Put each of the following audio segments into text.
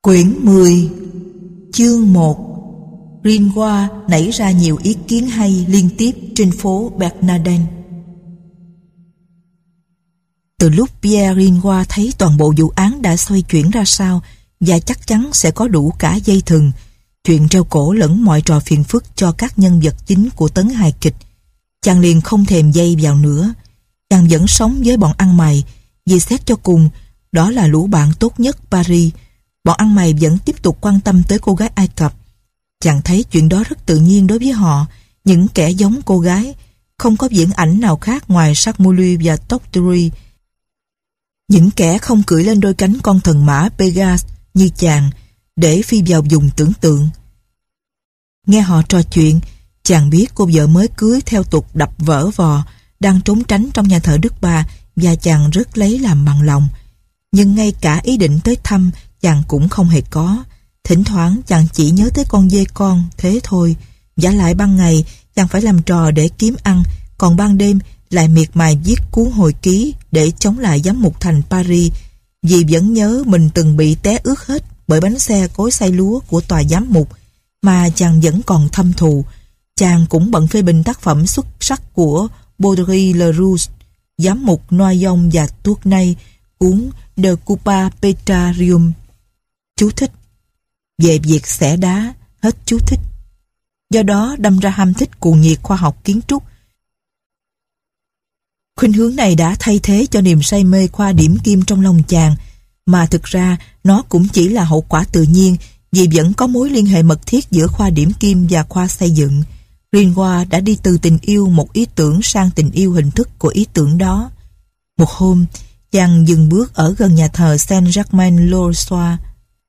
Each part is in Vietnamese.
Quyển 10, chương 1. Renoir nảy ra nhiều ý kiến hay liên tiếp trên phố Bernardin. Từ lúc Pierre Renoir thấy toàn bộ vụ án đã xoay chuyển ra sao và chắc chắn sẽ có đủ cả dây thừng, chuyện treo cổ lẫn mọi trò phiền phức cho các nhân vật chính của tấn hài kịch, chàng liền không thèm dây vào nữa. Chàng vẫn sống với bọn ăn mày, vì xét cho cùng, đó là lũ bạn tốt nhất Paris. Bọn ăn mày vẫn tiếp tục quan tâm tới cô gái Ai Cập. Chàng thấy chuyện đó rất tự nhiên đối với họ, những kẻ giống cô gái, không có viễn ảnh nào khác ngoài Sarmoulu và Tocturi. Những kẻ không cưỡi lên đôi cánh con thần mã Pegasus như chàng, để phi vào vùng tưởng tượng. Nghe họ trò chuyện, chàng biết cô vợ mới cưới theo tục đập vỡ vò, đang trốn tránh trong nhà thờ Đức Bà, và chàng rất lấy làm bằng lòng. Nhưng ngay cả ý định tới thăm, chàng cũng không hề có. Thỉnh thoảng chàng chỉ nhớ tới con dê con, thế thôi. Vả lại ban ngày, chàng phải làm trò để kiếm ăn, còn ban đêm lại miệt mài viết cuốn hồi ký để chống lại giám mục thành Paris, vì vẫn nhớ mình từng bị té ướt hết bởi bánh xe cối xay lúa của tòa giám mục, mà chàng vẫn còn thâm thù. Chàng cũng bận phê bình tác phẩm xuất sắc của Baudry-le-Rouge, giám mục Noyon và Tournay, cuốn De Cupa Petrarium. Chú thích: về việc xẻ đá, hết chú thích. Do đó đâm ra ham thích cuồng nhiệt khoa học kiến trúc. Khuynh hướng này đã thay thế cho niềm say mê khoa điểm kim trong lòng chàng, mà thực ra nó cũng chỉ là hậu quả tự nhiên, vì vẫn có mối liên hệ mật thiết giữa khoa điểm kim và khoa xây dựng. Renoir đã đi từ tình yêu một ý tưởng sang tình yêu hình thức của ý tưởng đó. Một hôm, chàng dừng bước ở gần nhà thờ Saint-Germain-l'Auxerrois,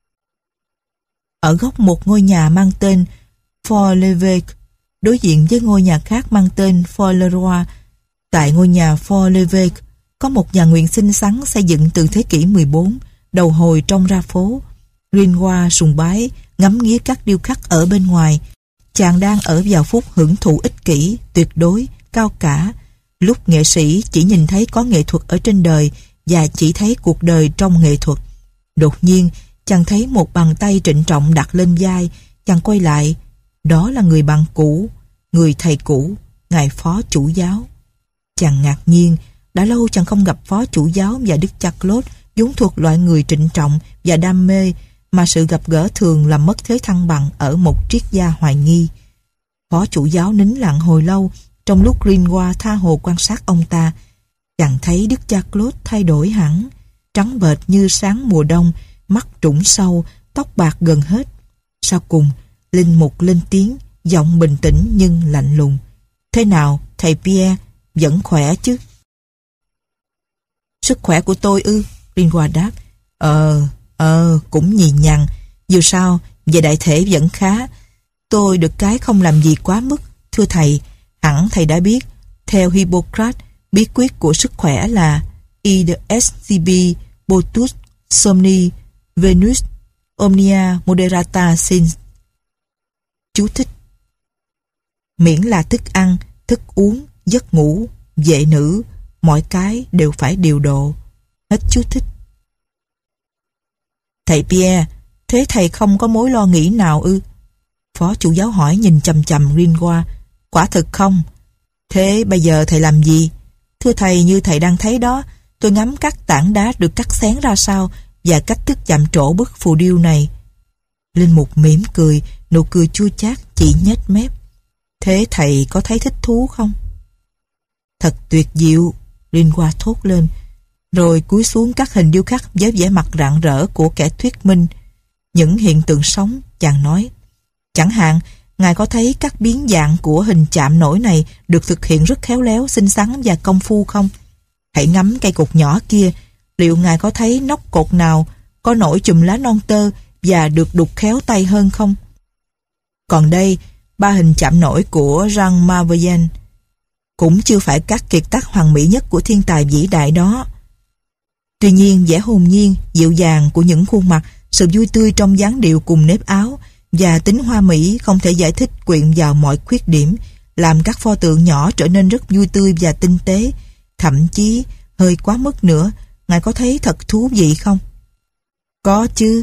ở góc một ngôi nhà mang tên Fort-l'Évêque, đối diện với ngôi nhà khác mang tên Fort-le-Roi. Tại ngôi nhà Fort-l'Évêque có một nhà nguyện xinh xắn xây dựng từ thế kỷ 14, đầu hồi trông ra phố. Renoir sùng bái, ngắm nghía các điêu khắc ở bên ngoài. Chàng đang ở vào phút hưởng thụ ích kỷ, tuyệt đối, cao cả, lúc nghệ sĩ chỉ nhìn thấy có nghệ thuật ở trên đời và chỉ thấy cuộc đời trong nghệ thuật. Đột nhiên, chàng thấy một bàn tay trịnh trọng đặt lên vai. Chàng quay lại. Đó là người bạn cũ, người thầy cũ, ngài phó chủ giáo. Chàng ngạc nhiên, đã lâu chàng không gặp phó chủ giáo và Đức cha Claude, vốn thuộc loại người trịnh trọng và đam mê, mà sự gặp gỡ thường làm mất thế thăng bằng ở một triết gia hoài nghi. Phó chủ giáo nín lặng hồi lâu, trong lúc Renoir tha hồ quan sát ông ta. Chàng thấy Đức cha Claude thay đổi hẳn, trắng bệch như sáng mùa đông, mắt trũng sâu, tóc bạc gần hết. Sau cùng, linh mục lên tiếng, giọng bình tĩnh nhưng lạnh lùng: "Thế nào, thầy Pierre, vẫn khỏe chứ?" "Sức khỏe của tôi ư?" Renoir đáp. Cũng nhì nhằng. Dù sao, về đại thể vẫn khá. Tôi được cái không làm gì quá mức. Thưa thầy, hẳn thầy đã biết, theo Hippocrates, bí quyết của sức khỏe là id SCB Botus Somni Venus Omnia Moderata Sins. Chú thích: miễn là thức ăn, thức uống, giấc ngủ, vệ nữ, mọi cái đều phải điều độ. Hết chú thích. "Thầy Pierre, thế thầy không có mối lo nghĩ nào ư?" Phó chủ giáo hỏi nhìn chằm chằm Renoir. "Quả thực không." "Thế bây giờ thầy làm gì?" "Thưa thầy, như thầy đang thấy đó, tôi ngắm các tảng đá được cắt xén ra sao và cách thức chạm trổ bức phù điêu này." Linh mục mỉm cười, nụ cười chua chát chỉ nhếch mép. "Thế thầy có thấy thích thú không?" "Thật tuyệt diệu," Renoir thốt lên, rồi cúi xuống các hình điêu khắc với vẻ mặt rạng rỡ của kẻ thuyết minh. Những hiện tượng sống, chàng nói. "Chẳng hạn, ngài có thấy các biến dạng của hình chạm nổi này được thực hiện rất khéo léo, xinh xắn và công phu không? Hãy ngắm cây cột nhỏ kia, liệu ngài có thấy nóc cột nào có nổi chùm lá non tơ và được đục khéo tay hơn không? Còn đây, 3 hình chạm nổi của Jean Marveyen cũng chưa phải các kiệt tác hoàn mỹ nhất của thiên tài vĩ đại đó. Tuy nhiên, vẻ hồn nhiên, dịu dàng của những khuôn mặt, sự vui tươi trong dáng điệu cùng nếp áo và tính hoa mỹ không thể giải thích quyện vào mọi khuyết điểm, làm các pho tượng nhỏ trở nên rất vui tươi và tinh tế. Thậm chí, hơi quá mức nữa, ngài có thấy thật thú vị không?" "Có chứ."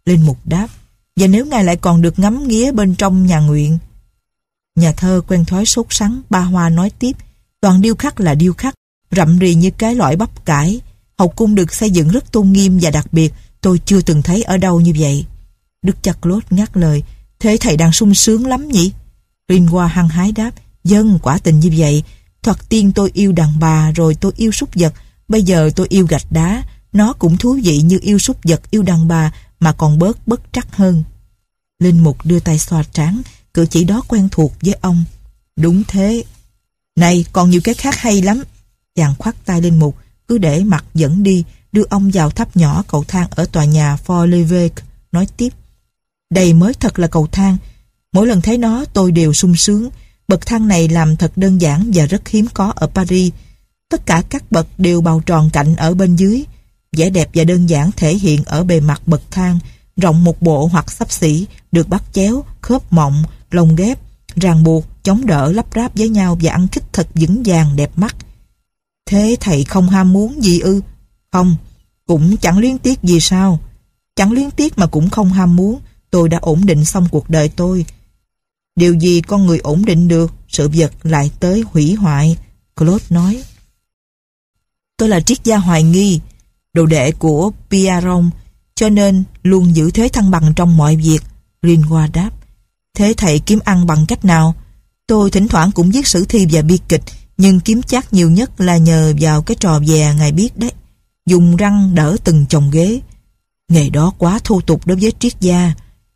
Linh mục đáp: Và nếu ngài lại còn được ngắm nghía bên trong nhà nguyện. Nhà thơ quen thói sốt sắng ba hoa nói tiếp: Toàn điêu khắc là điêu khắc, rậm rì như cái lõi bắp cải. Hậu cung được xây dựng rất tôn nghiêm và đặc biệt, tôi chưa từng thấy ở đâu như vậy. Đức cha Claude ngắt lời: Thế thầy đang sung sướng lắm nhỉ? Ringoire hăng hái đáp: Vâng, quả tình như vậy. Thoạt tiên tôi yêu đàn bà, rồi tôi yêu súc vật, bây giờ tôi yêu gạch đá. Nó cũng thú vị như yêu súc vật, yêu đàn bà, mà còn bớt bất trắc hơn. Linh mục đưa tay xoa trán, cử chỉ đó quen thuộc với ông. Đúng thế. Này, còn nhiều cái khác hay lắm. Chàng khoát tay Linh mục, cứ để mặc dẫn đi, đưa ông vào tháp nhỏ cầu thang ở tòa nhà Fort Lévesque, nói tiếp: Đây mới thật là cầu thang. Mỗi lần thấy nó tôi đều sung sướng. Bậc thang này làm thật đơn giản và rất hiếm có ở Paris. Tất cả các bậc đều bào tròn cạnh ở bên dưới. Vẻ đẹp và đơn giản thể hiện ở bề mặt bậc thang, rộng một bộ hoặc xấp xỉ, được bắt chéo, khớp mọng, lồng ghép, ràng buộc, chống đỡ, lắp ráp với nhau và ăn khích thật vững vàng đẹp mắt. Thế thầy không ham muốn gì ư? Không, cũng chẳng luyến tiếc gì sao? Chẳng luyến tiếc mà cũng không ham muốn. Tôi đã ổn định xong cuộc đời tôi. Điều gì con người ổn định được, sự vật lại tới hủy hoại, Claude nói. Tôi là triết gia hoài nghi, đồ đệ của Piaron, cho nên luôn giữ thế thăng bằng trong mọi việc, Ringoire đáp. Thế thầy kiếm ăn bằng cách nào? Tôi thỉnh thoảng cũng viết sử thi và bi kịch, nhưng kiếm chắc nhiều nhất là nhờ vào cái trò dè ngài biết đấy, dùng răng đỡ từng chồng ghế. Nghề đó quá thô tục đối với triết gia.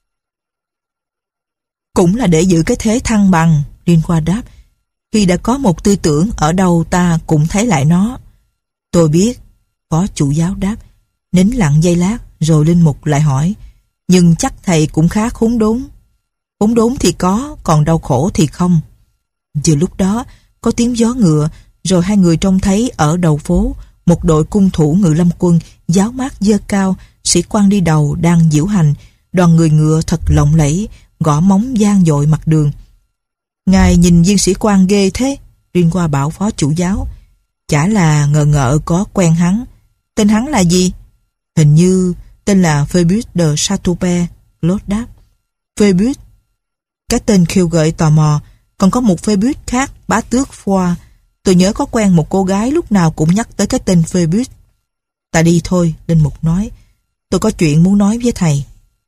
Cũng là để giữ cái thế thăng bằng, Ringoire đáp. Khi đã có một tư tưởng ở đâu ta cũng thấy lại nó. Tôi biết, phó chủ giáo đáp. Nín lặng giây lát, rồi linh mục lại hỏi: Nhưng chắc thầy cũng khá khốn đốn. Khốn đốn thì có, còn đau khổ thì không. Vừa lúc đó, có tiếng gió ngựa, rồi hai người trông thấy ở đầu phố một đội cung thủ ngự lâm quân, giáo mát dơ cao, sĩ quan đi đầu đang diễu hành. Đoàn người ngựa thật lộng lẫy, gõ móng vang dội mặt đường. Ngài nhìn viên sĩ quan ghê thế, Ringoire bảo phó chủ giáo. Chả là ngờ ngợ có quen hắn. Tên hắn là gì? Hình như tên là Phébus de Chateaupert, Claude đáp. Phébus? Cái tên khiêu gợi tò mò. Còn có một Phébus khác, bá tước Foix. Tôi nhớ có quen một cô gái lúc nào cũng nhắc tới cái tên Phébus. Ta đi thôi, linh mục nói. Tôi có chuyện muốn nói với thầy.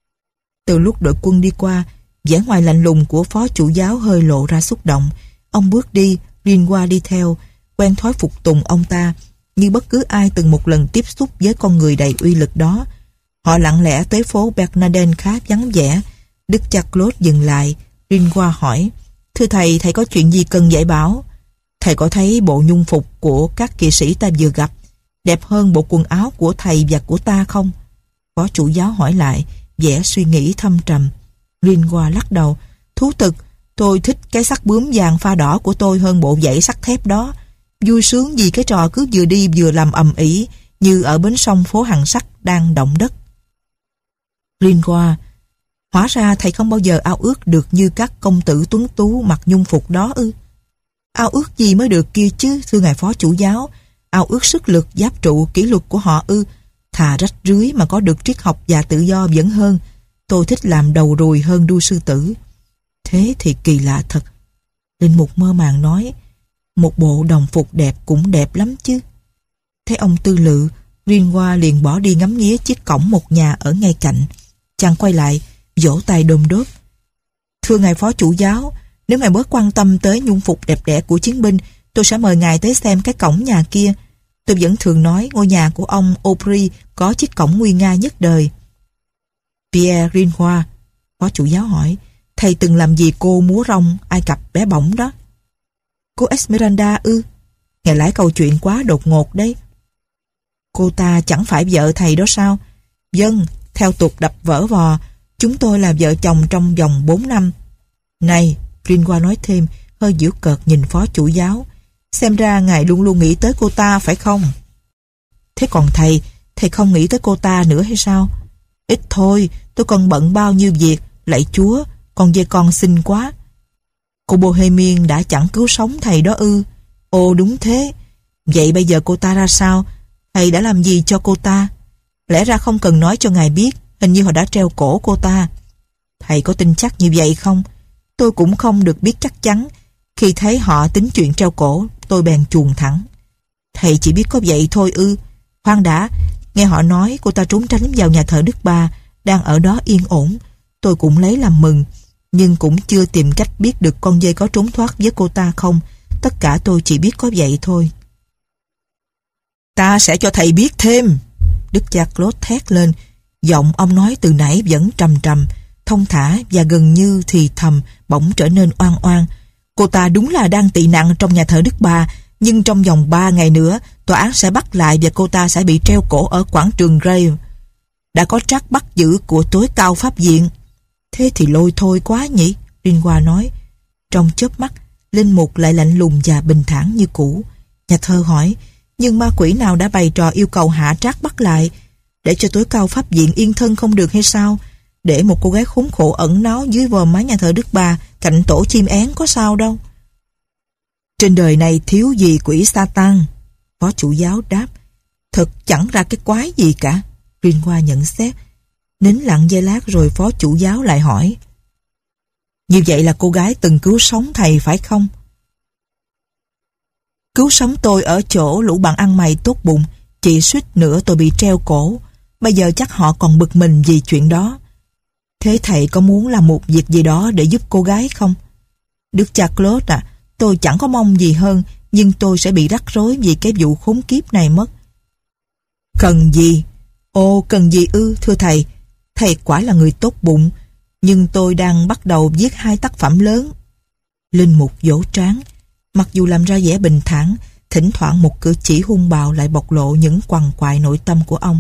Từ lúc đội quân đi qua, vẻ ngoài lạnh lùng của phó chủ giáo hơi lộ ra xúc động. Ông bước đi, Ringoire đi theo, quen thói phục tùng ông ta, như bất cứ ai từng một lần tiếp xúc với con người đầy uy lực đó. Họ lặng lẽ tới phố Bernardin khá vắng vẻ. Đức cha Claude dừng lại. Ringoire hỏi: Thưa thầy, thầy có chuyện gì cần dạy bảo? Thầy có thấy bộ nhung phục của các kỵ sĩ ta vừa gặp đẹp hơn bộ quần áo của thầy và của ta không? Phó chủ giáo hỏi lại, vẻ suy nghĩ thâm trầm. Ringoire lắc đầu. Thú thực, tôi thích cái sắt bướm vàng pha đỏ của tôi hơn bộ dãy sắt thép đó. Vui sướng vì cái trò cứ vừa đi vừa làm ầm ĩ, như ở bến sông phố Hằng Sắt đang động đất. Ringoire: Hóa ra thầy không bao giờ ao ước được như các công tử tuấn tú mặc nhung phục đó ư? Ao ước gì mới được kia chứ, thưa ngài phó chủ giáo? Ao ước sức lực, giáp trụ, kỷ luật của họ ư? Thà rách rưới mà có được triết học và tự do vẫn hơn. Tôi thích làm đầu ruồi hơn đuôi sư tử. Thế thì kỳ lạ thật. Linh mục mơ màng nói: Một bộ đồng phục đẹp cũng đẹp lắm chứ. Thấy ông tư lự, Ringoire liền bỏ đi ngắm nghía chiếc cổng một nhà ở ngay cạnh. Chàng quay lại, vỗ tay đôm đốp. Thưa ngài phó chủ giáo, nếu ngài bớt quan tâm tới nhung phục đẹp đẽ của chiến binh, tôi sẽ mời ngài tới xem cái cổng nhà kia. Tôi vẫn thường nói ngôi nhà của ông Aubry có chiếc cổng nguy nga nhất đời. Pierre Ringoire, phó chủ giáo hỏi, thầy từng làm gì cô múa rong Ai Cập bé bỏng đó? Cô Esmeralda ư? Ngài lái câu chuyện quá đột ngột đấy. Cô ta chẳng phải vợ thầy đó sao? Vâng, theo tục đập vỡ vò, chúng tôi là vợ chồng trong vòng 4 năm. Này, Ringoire nói thêm, hơi giễu cợt nhìn phó chủ giáo. Xem ra ngài luôn luôn nghĩ tới cô ta phải không? Thế còn thầy không nghĩ tới cô ta nữa hay sao? Ít thôi, tôi còn bận bao nhiêu việc, lạy Chúa, con về con xinh quá. Cô Bohemian đã chẳng cứu sống thầy đó ư? Ồ đúng thế. Vậy bây giờ cô ta ra sao? Thầy đã làm gì cho cô ta? Lẽ ra không cần nói cho ngài biết, Hình như họ đã treo cổ cô ta. Thầy có tin chắc như vậy không? Tôi cũng không được biết chắc chắn. Khi thấy họ tính chuyện treo cổ, tôi bèn chuồn thẳng. Thầy chỉ biết có vậy thôi ư? Khoan đã, nghe họ nói cô ta trốn tránh vào nhà thờ Đức Ba, đang ở đó yên ổn. Tôi cũng lấy làm mừng, nhưng cũng chưa tìm cách biết được con dơi có trốn thoát với cô ta không. Tất cả tôi chỉ biết có vậy thôi. Ta sẽ cho thầy biết thêm. Đức cha Claude thét lên. Giọng ông nói từ nãy vẫn trầm trầm, thông thả và gần như thì thầm, bỗng trở nên oan oan. Cô ta đúng là đang tị nạn trong nhà thờ Đức Ba, nhưng trong vòng 3 ngày nữa, tòa án sẽ bắt lại và cô ta sẽ bị treo cổ ở quảng trường Grave. Đã có trác bắt giữ của tối cao pháp viện. Thế thì lôi thôi quá nhỉ? Ringoa nói. Trong chớp mắt, linh mục lại lạnh lùng và bình thản như cũ. Nhà thơ hỏi, nhưng ma quỷ nào đã bày trò yêu cầu hạ trác bắt lại, để cho tối cao pháp viện yên thân không được hay sao? Để một cô gái khốn khổ ẩn náu dưới vòm mái nhà thờ Đức Ba, cạnh tổ chim én có sao đâu. Trên đời này thiếu gì quỷ Satan? Phó chủ giáo đáp. Thật chẳng ra cái quái gì cả. Ringoa nhận xét. Nín lặng giây lát rồi phó chủ giáo lại hỏi. Như vậy là cô gái từng cứu sống thầy phải không? Cứu sống tôi ở chỗ lũ bạn ăn mày tốt bụng, chỉ suýt nữa tôi bị treo cổ. Bây giờ chắc họ còn bực mình vì chuyện đó. Thế thầy có muốn làm một việc gì đó để giúp cô gái không? Đức cha Claude à, tôi chẳng có mong gì hơn, nhưng tôi sẽ bị rắc rối vì cái vụ khốn kiếp này mất. Cần gì? Ồ, cần gì ư, thưa thầy. Thầy quả là người tốt bụng, nhưng tôi đang bắt đầu viết 2 tác phẩm lớn. Linh mục vỗ trán. Mặc dù làm ra vẻ bình thản, thỉnh thoảng một cử chỉ hung bạo lại bộc lộ những quằn quại nội tâm của ông.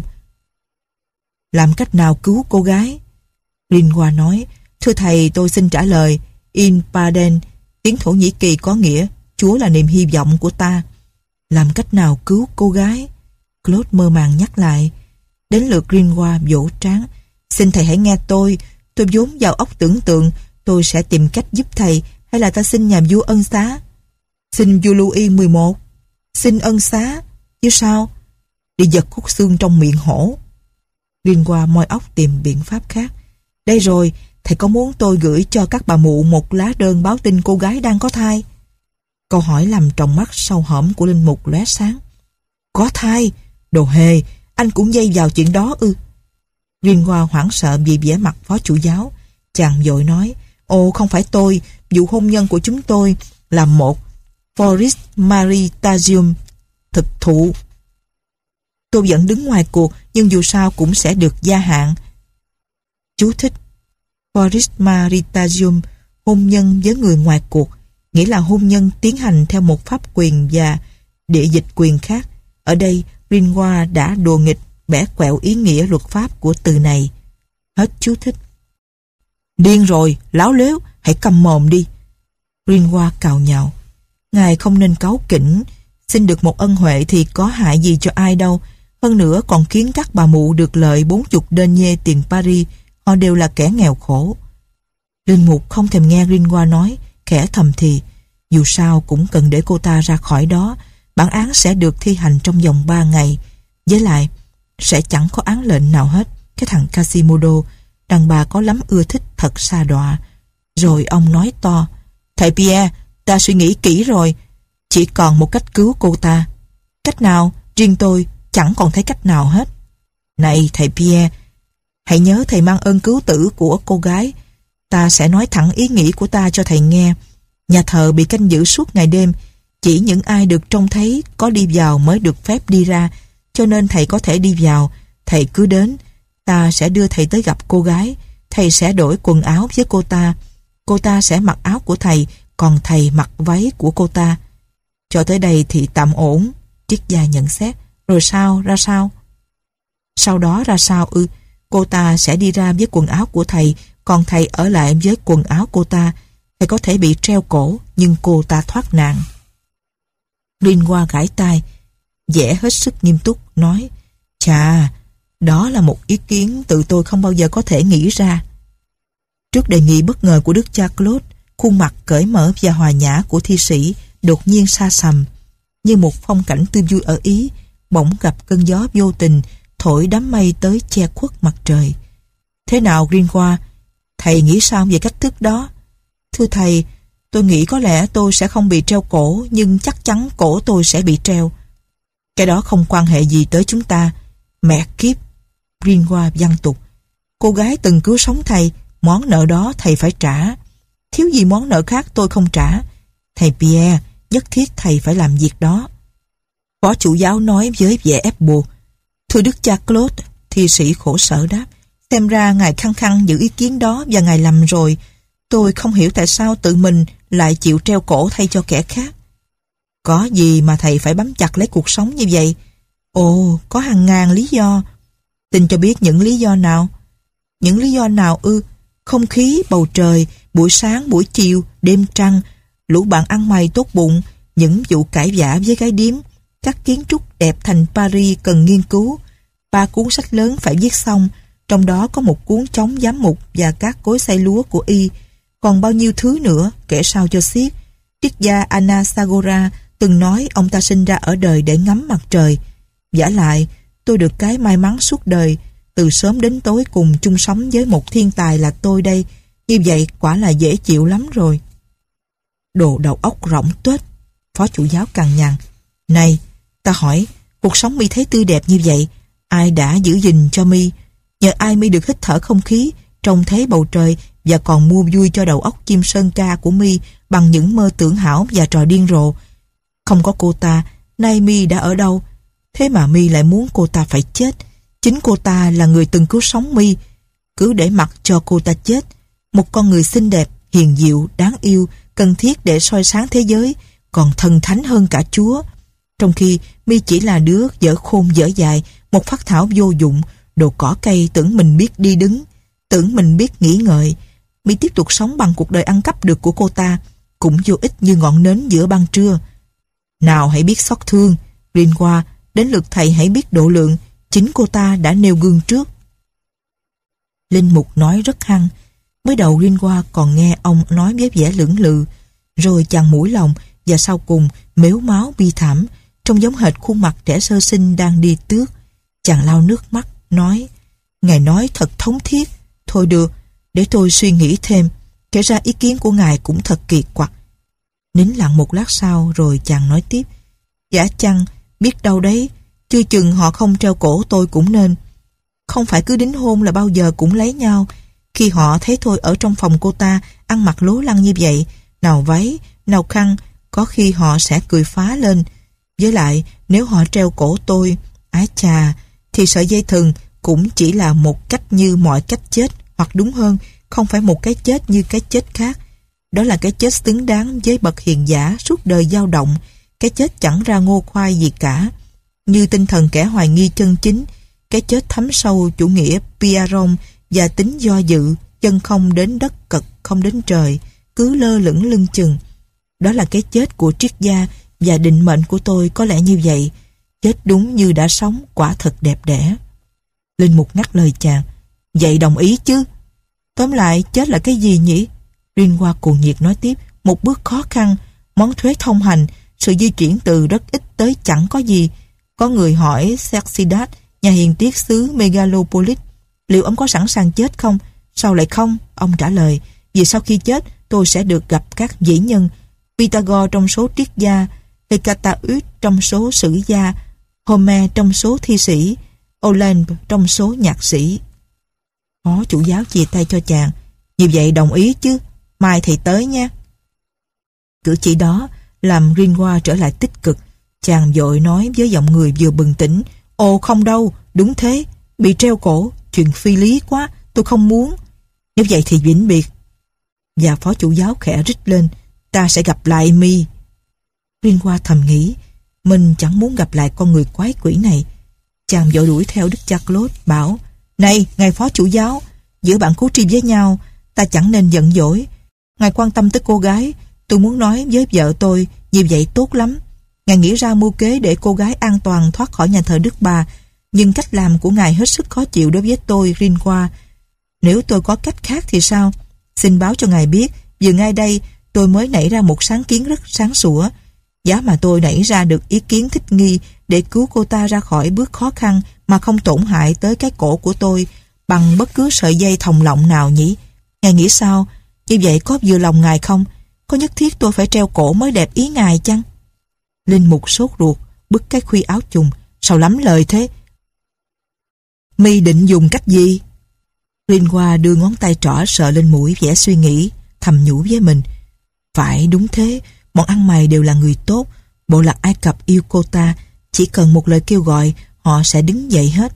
Làm cách nào cứu cô gái? Ringoa nói, thưa thầy, tôi xin trả lời. In Paden, tiếng Thổ Nhĩ Kỳ có nghĩa Chúa là niềm hy vọng của ta. Làm cách nào cứu cô gái? Claude mơ màng nhắc lại. Đến lượt Ringoa vỗ trán. Xin thầy hãy nghe tôi vốn vào óc tưởng tượng tôi sẽ tìm cách giúp thầy, hay là ta xin nhà vua ân xá? Xin vua Louis XI xin ân xá chứ sao? Đi giật khúc xương trong miệng hổ. Ringoa moi óc tìm biện pháp khác. Đây rồi, thầy có muốn tôi gửi cho các bà mụ một lá đơn báo tin cô gái đang có thai? Câu hỏi làm trong mắt sâu hõm của linh mục lóe sáng. Có thai? Đồ hề, anh cũng dây vào chuyện đó ư? Ringoa hoảng sợ vì vẻ mặt phó chủ giáo. Chàng vội nói, ồ không phải tôi, vụ hôn nhân của chúng tôi là một Foris Maritagium thực thụ. Tôi vẫn đứng ngoài cuộc, nhưng dù sao cũng sẽ được gia hạn. Chú thích: Foris Maritagium, hôn nhân với người ngoài cuộc, nghĩa là hôn nhân tiến hành theo một pháp quyền và địa dịch quyền khác. Ở đây, Ringoa đã đùa nghịch, bẻ quẹo ý nghĩa luật pháp của từ này. Hết chú thích. Điên rồi, láo lếu, hãy câm mồm đi. Ringoa cào nhào. Ngài không nên cáu kỉnh, xin được một ân huệ thì có hại gì cho ai đâu. Hơn nữa còn khiến các bà mụ được lợi 40 denier tiền Paris. Họ đều là kẻ nghèo khổ. Linh mục không thèm nghe Ringoa nói, khẽ thầm thì, dù sao cũng cần để cô ta ra khỏi đó. Bản án sẽ được thi hành trong vòng 3 ngày. Với lại, sẽ chẳng có án lệnh nào hết. Cái thằng Quasimodo, đàn bà có lắm ưa thích thật sa đọa. Rồi ông nói to, thầy Pierre, ta suy nghĩ kỹ rồi. Chỉ còn một cách cứu cô ta. Cách nào? Riêng tôi chẳng còn thấy cách nào hết. Này thầy Pierre, hãy nhớ thầy mang ơn cứu tử của cô gái. Ta sẽ nói thẳng ý nghĩ của ta cho thầy nghe. Nhà thờ bị canh giữ suốt ngày đêm. Chỉ những ai được trông thấy có đi vào mới được phép đi ra. Cho nên thầy có thể đi vào. Thầy cứ đến. Ta sẽ đưa thầy tới gặp cô gái. Thầy sẽ đổi quần áo với cô ta. Cô ta sẽ mặc áo của thầy, còn thầy mặc váy của cô ta. Cho tới đây thì tạm ổn. Triết gia nhận xét. Rồi sao? Ra sao? Sau đó ra sao ư? Cô ta sẽ đi ra với quần áo của thầy, còn thầy ở lại với quần áo cô ta. Thầy có thể bị treo cổ, nhưng cô ta thoát nạn. Ringoa gãi tai, vẻ hết sức nghiêm túc, nói, chà, đó là một ý kiến tự tôi không bao giờ có thể nghĩ ra. Trước đề nghị bất ngờ của đức cha Claude, khuôn mặt cởi mở và hòa nhã của thi sĩ đột nhiên sa sầm, như một phong cảnh tươi vui ở Ý, bỗng gặp cơn gió vô tình thổi đám mây tới che khuất mặt trời. Thế nào Greenwa? Thầy nghĩ sao về cách thức đó? Thưa thầy, tôi nghĩ có lẽ tôi sẽ không bị treo cổ, nhưng chắc chắn cổ tôi sẽ bị treo. Cái đó không quan hệ gì tới chúng ta. Mẹ kiếp! Greenwa văng tục. Cô gái từng cứu sống thầy, món nợ đó thầy phải trả. Thiếu gì món nợ khác tôi không trả. Thầy Pierre, nhất thiết thầy phải làm việc đó. Phó chủ giáo nói với vẻ ép buộc. Thưa đức cha Claude, thi sĩ khổ sở đáp. Xem ra ngài khăng khăng giữ ý kiến đó và ngài lầm rồi. Tôi không hiểu tại sao tự mình lại chịu treo cổ thay cho kẻ khác. Có gì mà thầy phải bám chặt lấy cuộc sống như vậy? Ồ, có hàng ngàn lý do. Xin cho biết những lý do nào? Những lý do nào ư? Không khí, bầu trời, buổi sáng, buổi chiều, đêm trăng, lũ bạn ăn mày tốt bụng, những vụ cãi vã với gái điếm, các kiến trúc đẹp thành Paris cần nghiên cứu, 3 cuốn sách lớn phải viết xong, trong đó có một cuốn chống giám mục và các cối xay lúa của y, còn bao nhiêu thứ nữa, kể sao cho xiết. Triết gia Anaxagora từng nói ông ta sinh ra ở đời để ngắm mặt trời. Vả lại, tôi được cái may mắn suốt đời, từ sớm đến tối cùng chung sống với một thiên tài là tôi đây. Như vậy quả là dễ chịu lắm rồi. Đồ đầu óc rỗng tuếch, phó chủ giáo cằn nhằn. Này, ta hỏi, cuộc sống mi thấy tươi đẹp như vậy, ai đã giữ gìn cho mi? Nhờ ai mi được hít thở không khí, trông thấy bầu trời và còn mua vui cho đầu óc chim sơn ca của mi bằng những mơ tưởng hão và trò điên rồ? Không có cô ta, nay mi đã ở đâu? Thế mà mi lại muốn cô ta phải chết. Chính cô ta là người từng cứu sống mi. Cứ để mặc cho cô ta chết. Một con người xinh đẹp, hiền diệu, đáng yêu, cần thiết để soi sáng thế giới, còn thần thánh hơn cả Chúa. Trong khi mi chỉ là đứa dở khôn dở dại, một phác thảo vô dụng, đồ cỏ cây tưởng mình biết đi đứng, tưởng mình biết nghĩ ngợi. Mi tiếp tục sống bằng cuộc đời ăn cắp được của cô ta, cũng vô ích như ngọn nến giữa ban trưa. Nào hãy biết xót thương, Greenwa, đến lượt thầy hãy biết độ lượng, chính cô ta đã nêu gương trước. Linh mục nói rất hăng. Mới đầu Greenwa còn nghe ông nói với vẻ lưỡng lự, rồi chàng mũi lòng và sau cùng mếu máo bi thảm, trông giống hệt khuôn mặt trẻ sơ sinh đang đi tước. Chàng lau nước mắt, nói, ngài nói thật thống thiết. Thôi được, để tôi suy nghĩ thêm, kể ra ý kiến của ngài cũng thật kỳ quặc. Nín lặng một lát sau rồi chàng nói tiếp, dạ chăng, biết đâu đấy, chưa chừng họ không treo cổ tôi cũng nên. Không phải cứ đính hôn là bao giờ cũng lấy nhau. Khi họ thấy tôi ở trong phòng cô ta ăn mặc lố lăng như vậy, nào váy, nào khăn, có khi họ sẽ cười phá lên. Với lại, nếu họ treo cổ tôi, ái chà, thì sợi dây thừng cũng chỉ là một cách như mọi cách chết, hoặc đúng hơn, không phải một cái chết như cái chết khác. Đó là cái chết xứng đáng với bậc hiền giả suốt đời dao động, cái chết chẳng ra ngô khoai gì cả. Như tinh thần kẻ hoài nghi chân chính, cái chết thấm sâu chủ nghĩa Pierron và tính do dự, chân không đến đất cực không đến trời, cứ lơ lửng lưng chừng. Đó là cái chết của triết gia và định mệnh của tôi có lẽ như vậy. Chết đúng như đã sống, quả thật đẹp đẽ. Linh mục ngắt lời chàng. Vậy đồng ý chứ? Tóm lại, chết là cái gì nhỉ? Greenwa cuồng nhiệt nói tiếp. Một bước khó khăn, món thuế thông hành, sự di chuyển từ rất ít tới chẳng có gì. Có người hỏi Cercidas, nhà hiền triết xứ Megalopolis, liệu ông có sẵn sàng chết không? Sao lại không? Ông trả lời, vì sau khi chết tôi sẽ được gặp các vĩ nhân, Pythagore trong số triết gia, Hecataeus trong số sử gia, Homer trong số thi sĩ, Olympe trong số nhạc sĩ. Phó chủ giáo chia tay cho chàng. Như vậy đồng ý chứ? Mai thầy tới nha. Cử chỉ đó làm Greenwa trở lại tích cực. Chàng vội nói với giọng người vừa bừng tỉnh. Ồ không đâu, đúng thế, bị treo cổ, chuyện phi lý quá, tôi không muốn. Nếu vậy thì vĩnh biệt. Và phó chủ giáo khẽ rít lên, ta sẽ gặp lại mi. Greenwa thầm nghĩ, mình chẳng muốn gặp lại con người quái quỷ này. Chàng vội đuổi theo đức cha Claude, bảo, này, ngài phó chủ giáo, giữa bạn cứu tri với nhau, ta chẳng nên giận dỗi. Ngài quan tâm tới cô gái, tôi muốn nói với vợ tôi, như vậy tốt lắm. Ngài nghĩ ra mưu kế để cô gái an toàn thoát khỏi nhà thờ Đức Bà, nhưng cách làm của ngài hết sức khó chịu đối với tôi, Greenwa. Nếu tôi có cách khác thì sao? Xin báo cho ngài biết, vừa ngay đây tôi mới nảy ra một sáng kiến rất sáng sủa. Giá mà tôi nảy ra được ý kiến thích nghi để cứu cô ta ra khỏi bước khó khăn mà không tổn hại tới cái cổ của tôi, bằng bất cứ sợi dây thòng lọng nào nhỉ? Ngài nghĩ sao? Như vậy có vừa lòng ngài không? Có nhất thiết tôi phải treo cổ mới đẹp ý ngài chăng? Linh Mục sốt ruột, bứt cái khuy áo chùng. Sao lắm lời thế? Mi định dùng cách gì? Linh Hoa đưa ngón tay trỏ sờ lên mũi, vẻ suy nghĩ, thầm nhủ với mình. Phải, đúng thế, bọn ăn mày đều là người tốt. Bộ lạc Ai Cập yêu cô ta, chỉ cần một lời kêu gọi, họ sẽ đứng dậy hết.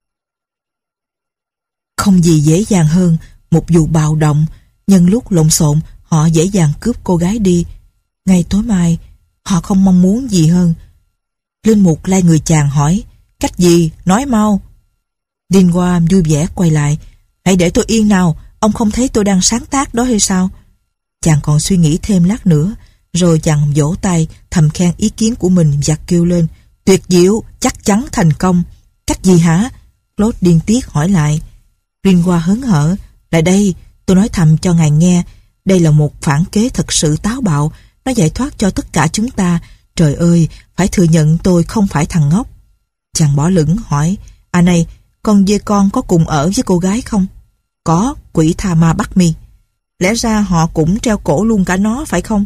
Không gì dễ dàng hơn một vụ bạo động, nhân lúc lộn xộn, họ dễ dàng cướp cô gái đi. Ngay tối mai, họ không mong muốn gì hơn. Linh Mục lai người chàng hỏi, cách gì, nói mau. Linh Hoa vui vẻ quay lại, hãy để tôi yên nào, ông không thấy tôi đang sáng tác đó hay sao? Chàng còn suy nghĩ thêm lát nữa, rồi chàng vỗ tay thầm khen ý kiến của mình và kêu lên, tuyệt diệu, chắc chắn thành công. Cách gì hả? Claude điên tiết hỏi lại. Linh Hoa hớn hở, lại đây, tôi nói thầm cho ngài nghe, đây là một phản kế thật sự táo bạo, nó giải thoát cho tất cả chúng ta. Trời ơi, phải thừa nhận tôi không phải thằng ngốc. Chàng bỏ lửng hỏi, à này, con dê con có cùng ở với cô gái không? Có, quỷ tha ma bắt mi. Lẽ ra họ cũng treo cổ luôn cả nó phải không?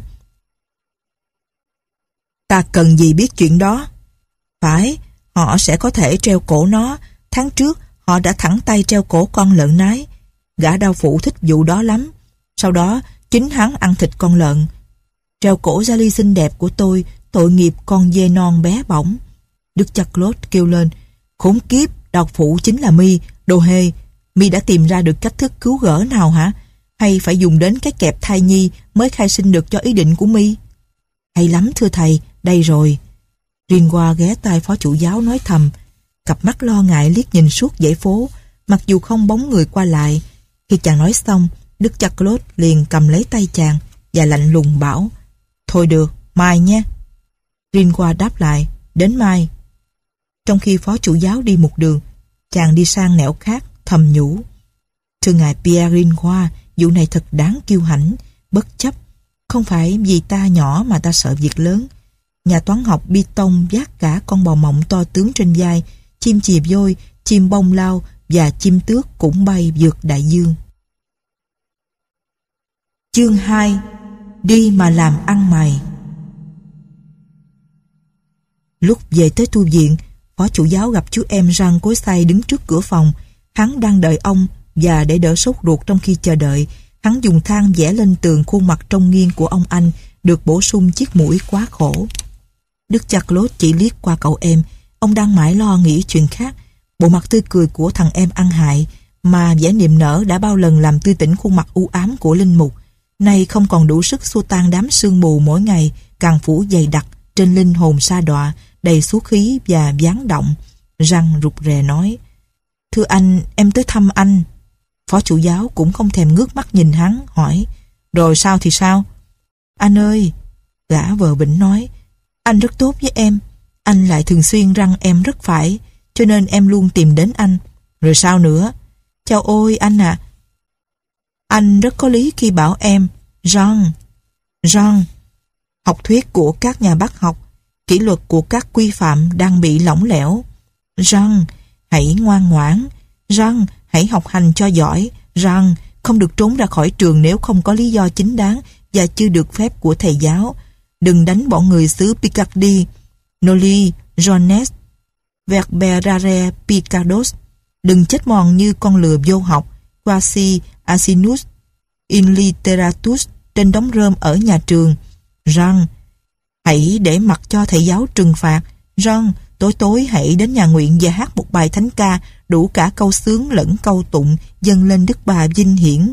Ta cần gì biết chuyện đó? Phải, họ sẽ có thể treo cổ nó. Tháng trước họ đã thẳng tay treo cổ con lợn nái. Gã đao phụ thích vụ đó lắm. Sau đó chính hắn ăn thịt con lợn. Treo cổ gia ly xinh đẹp của tôi, tội nghiệp con dê non bé bỏng. Đức cha Claude kêu lên, khốn kiếp, đao phụ chính là mi, đồ hề. Mi đã tìm ra được cách thức cứu gỡ nào hả? Hay phải dùng đến cái kẹp thai nhi mới khai sinh được cho ý định của mi? Hay lắm thưa thầy, đây rồi. Ringoa ghé tai phó chủ giáo nói thầm, cặp mắt lo ngại liếc nhìn suốt dãy phố, mặc dù không bóng người qua lại. Khi chàng nói xong, Đức cha Claude liền cầm lấy tay chàng và lạnh lùng bảo, thôi được, mai nhé. Ringoa đáp lại, đến mai. Trong khi phó chủ giáo đi một đường, chàng đi sang nẻo khác, thầm nhủ, thưa ngài Pierre Ringoa, vụ này thật đáng kiêu hãnh, bất chấp. Không phải vì ta nhỏ mà ta sợ việc lớn. Nhà toán học Python vác cả con bò mộng to tướng trên vai, chim chìa vôi, chim bông lao và chim tước cũng bay vượt đại dương. Chương 2. Đi mà làm ăn mày. Lúc về tới tu viện, phó chủ giáo gặp chú em Jean cối xay đứng trước cửa phòng. Hắn đang đợi ông, và để đỡ sốt ruột trong khi chờ đợi, hắn dùng than vẽ lên tường khuôn mặt trông nghiêng của ông anh, được bổ sung chiếc mũi quá khổ. Đức cha Claude chỉ liếc qua cậu em, ông đang mãi lo nghĩ chuyện khác. Bộ mặt tươi cười của thằng em ăn hại, mà vẻ niềm nở đã bao lần làm tươi tỉnh khuôn mặt u ám của linh mục, nay không còn đủ sức xua tan đám sương mù mỗi ngày càng phủ dày đặc trên linh hồn sa đọa, đầy xú khí và gián động. Răng rụt rè nói, thưa anh, em tới thăm anh. Phó chủ giáo cũng không thèm ngước mắt nhìn hắn, hỏi, rồi sao thì sao? Anh ơi, gã vờ vĩnh nói, anh rất tốt với em, anh lại thường xuyên răng em rất phải, cho nên em luôn tìm đến anh. Rồi sao nữa? Chao ôi anh ạ. Anh rất có lý khi bảo em, Jean, học thuyết của các nhà bác học, kỷ luật của các quy phạm đang bị lỏng lẻo. Jean, hãy ngoan ngoãn. Jean, hãy học hành cho giỏi. Jean, không được trốn ra khỏi trường nếu không có lý do chính đáng và chưa được phép của thầy giáo. Đừng đánh bọn người xứ Picardy, Noli, Jones, Verberare Picardos. Đừng chết mòn như con lừa vô học, quasi asinus in literatus trên đống rơm ở nhà trường. Jean, hãy để mặc cho thầy giáo trừng phạt. Jean, tối tối hãy đến nhà nguyện và hát một bài thánh ca đủ cả câu sướng lẫn câu tụng dâng lên Đức Bà vinh hiển.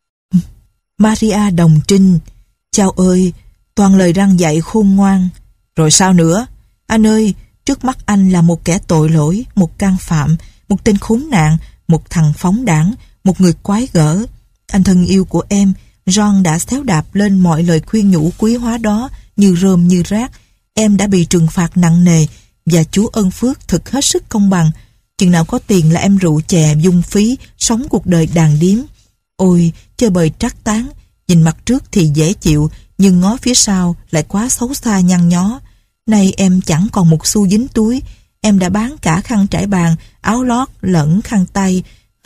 Maria đồng trinh. Chao ơi, toàn lời răn dạy khôn ngoan. Rồi sao nữa? Anh ơi, trước mắt anh là một kẻ tội lỗi, một can phạm, một tên khốn nạn, một thằng phóng đảng, một người quái gở. Anh thân yêu của em, John đã xéo đạp lên mọi lời khuyên nhủ quý hóa đó như rơm như rác. Em đã bị trừng phạt nặng nề và Chúa ơn phước thực hết sức công bằng. Chừng nào có tiền là em rượu chè dung phí, sống cuộc đời đàn điếm. Ôi, chơi bời trác tán, nhìn mặt trước thì dễ chịu, nhưng ngó phía sau lại quá xấu xa nhăn nhó. Nay em chẳng còn một xu dính túi, em đã bán cả khăn trải bàn, áo lót lẫn khăn tay,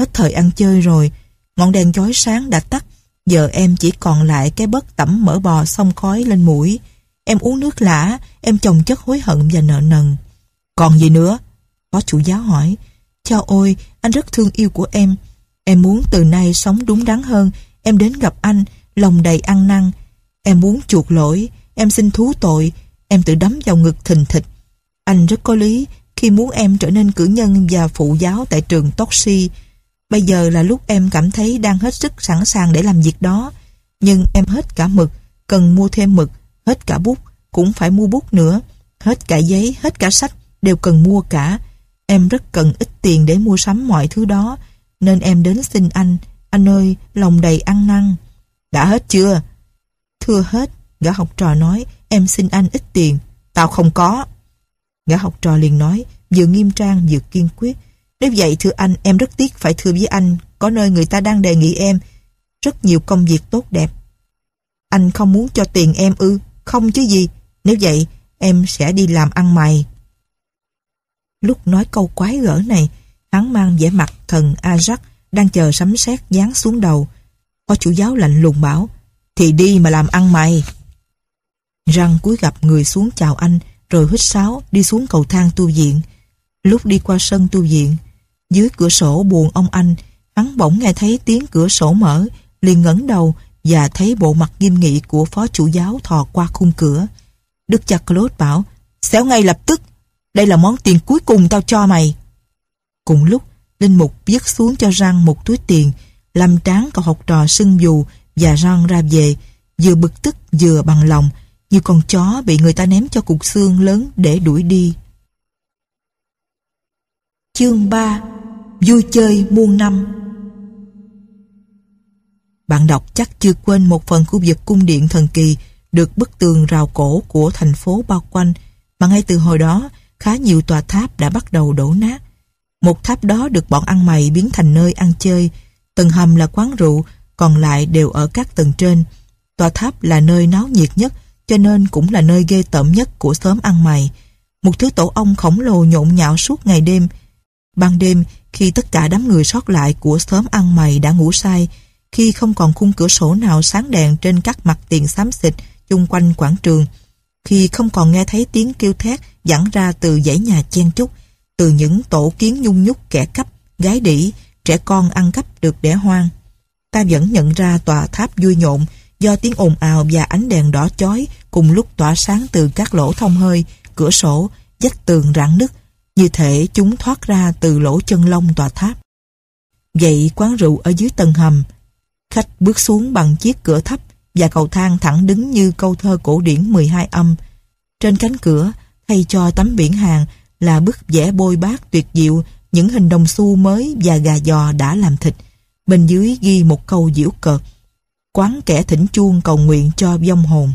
Hết thời ăn chơi rồi. Ngọn đèn chói sáng đã tắt. Giờ em chỉ còn lại cái bớt tẩm mỡ bò xông khói lên mũi. Em uống nước lã, em chồng chất hối hận và nợ nần. Còn gì nữa? Phó chủ giáo hỏi. Chao ôi, anh rất thương yêu của em. Em muốn từ nay sống đúng đắn hơn. Em đến gặp anh, lòng đầy ăn năn. Em muốn chuộc lỗi, em xin thú tội. Em tự đấm vào ngực thình thịch. Anh rất có lý khi muốn em trở nên cử nhân và phụ giáo tại trường Toxi. Bây giờ là lúc em cảm thấy đang hết sức sẵn sàng để làm việc đó. Nhưng em hết cả mực, cần mua thêm mực. Hết cả bút, cũng phải mua bút nữa. Hết cả giấy, hết cả sách, đều cần mua cả. Em rất cần ít tiền để mua sắm mọi thứ đó. Nên em đến xin anh. Anh ơi, lòng đầy ăn năn. Đã hết chưa? Thưa hết. Gã học trò nói. Em xin anh ít tiền. Tao không có. Gã học trò liền nói, vừa nghiêm trang vừa kiên quyết. Nếu vậy thưa anh, em rất tiếc phải thưa với anh, có nơi người ta đang đề nghị em rất nhiều công việc tốt đẹp. Anh không muốn cho tiền em ư? Không chứ gì. Nếu vậy, em sẽ đi làm ăn mày. Lúc nói câu quái gở này, hắn mang vẻ mặt thần Ajax đang chờ sấm sét giáng xuống đầu. Phó chủ giáo lạnh lùng bảo, thì đi mà làm ăn mày. Răng cúi gập người xuống chào anh, rồi huýt sáo đi xuống cầu thang tu viện. Lúc đi qua sân tu viện, dưới cửa sổ buồng ông anh, hắn bỗng nghe thấy tiếng cửa sổ mở, liền ngẩng đầu và thấy bộ mặt nghiêm nghị của phó chủ giáo thò qua khung cửa. Đức cha Claude bảo, xéo ngay lập tức, đây là món tiền cuối cùng tao cho mày. Cùng lúc, linh mục viết xuống cho Răng một túi tiền, làm trán cậu học trò sưng dù và Răng ra về, vừa bực tức vừa bằng lòng, như con chó bị người ta ném cho cục xương lớn để đuổi đi. Chương 3. Vui chơi muôn năm. Bạn đọc chắc chưa quên một phần khu vực cung điện thần kỳ được bức tường rào cổ của thành phố bao quanh, mà ngay từ hồi đó khá nhiều tòa tháp đã bắt đầu đổ nát. Một tháp đó được bọn ăn mày biến thành nơi ăn chơi, tầng hầm là quán rượu, còn lại đều ở các tầng trên. Tòa tháp là nơi náo nhiệt nhất, cho nên cũng là nơi ghê tởm nhất của xóm ăn mày. Một thứ tổ ong khổng lồ nhộn nhạo suốt ngày đêm. Ban đêm, khi tất cả đám người sót lại của xóm ăn mày đã ngủ say, khi không còn khung cửa sổ nào sáng đèn trên các mặt tiền xám xịt chung quanh quảng trường, khi không còn nghe thấy tiếng kêu thét vẳng ra từ dãy nhà chen chúc, từ những tổ kiến nhung nhúc kẻ cắp, gái đĩ, trẻ con ăn cắp được đẻ hoang, ta vẫn nhận ra tòa tháp vui nhộn do tiếng ồn ào và ánh đèn đỏ chói cùng lúc tỏa sáng từ các lỗ thông hơi, cửa sổ, vách tường rạn nứt, như thể chúng thoát ra từ lỗ chân lông tòa tháp. Vậy quán rượu ở dưới tầng hầm, khách bước xuống bằng chiếc cửa thấp và cầu thang thẳng đứng như câu thơ cổ điển 12 âm. Trên cánh cửa, thay cho tấm biển hàng là bức vẽ bôi bát tuyệt diệu những hình đồng xu mới và gà giò đã làm thịt. Bên dưới ghi một câu giễu cợt: quán kẻ thỉnh chuông cầu nguyện cho vong hồn.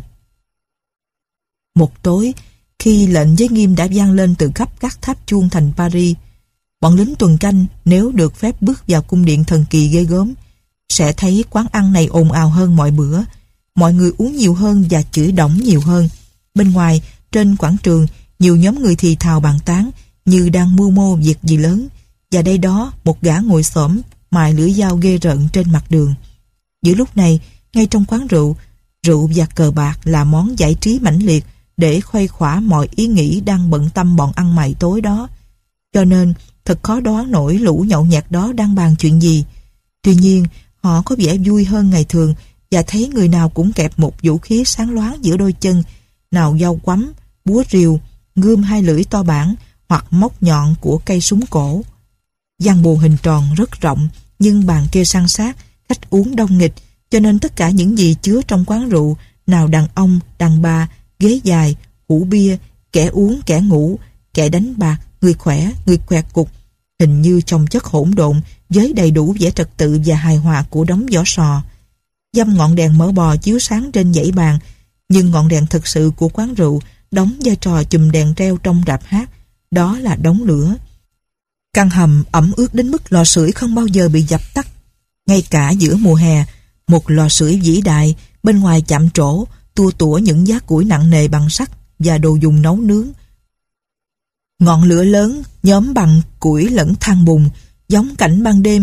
Một tối, khi lệnh giới nghiêm đã vang lên từ khắp các tháp chuông thành Paris, bọn lính tuần canh nếu được phép bước vào cung điện thần kỳ ghê gớm sẽ thấy quán ăn này ồn ào hơn mọi bữa. Mọi người uống nhiều hơn và chửi đổng nhiều hơn. Bên ngoài, trên quảng trường, nhiều nhóm người thì thào bàn tán như đang mưu mô việc gì lớn. Và đây đó, một gã ngồi xổm mài lưỡi dao ghê rợn trên mặt đường. Giữa lúc này, ngay trong quán rượu, rượu và cờ bạc là món giải trí mãnh liệt để khuây khỏa mọi ý nghĩ đang bận tâm bọn ăn mày tối đó. Cho nên, thật khó đoán nổi lũ nhậu nhẹt đó đang bàn chuyện gì. Tuy nhiên, họ có vẻ vui hơn ngày thường và thấy người nào cũng kẹp một vũ khí sáng loáng giữa đôi chân, nào dao quắm, búa rìu, gươm hai lưỡi to bản hoặc móc nhọn của cây súng cổ. Gian buồng hình tròn rất rộng, nhưng bàn kê san sát, khách uống đông nghịch, cho nên tất cả những gì chứa trong quán rượu, nào đàn ông, đàn bà, ghế dài, hũ bia, kẻ uống, kẻ ngủ, kẻ đánh bạc, người khỏe, người quẹt cục, hình như chồng chất hỗn độn với đầy đủ vẻ trật tự và hài hòa của đống vỏ sò. Dăm ngọn đèn mỡ bò chiếu sáng trên dãy bàn, nhưng ngọn đèn thực sự của quán rượu đóng vai trò chùm đèn treo trong rạp hát, đó là đống lửa. Căn hầm ẩm ướt đến mức lò sưởi không bao giờ bị dập tắt. Ngay cả giữa mùa hè, một lò sưởi vĩ đại bên ngoài chạm trổ tua tủa những giá củi nặng nề bằng sắt và đồ dùng nấu nướng. Ngọn lửa lớn nhóm bằng củi lẫn than bùn, giống cảnh ban đêm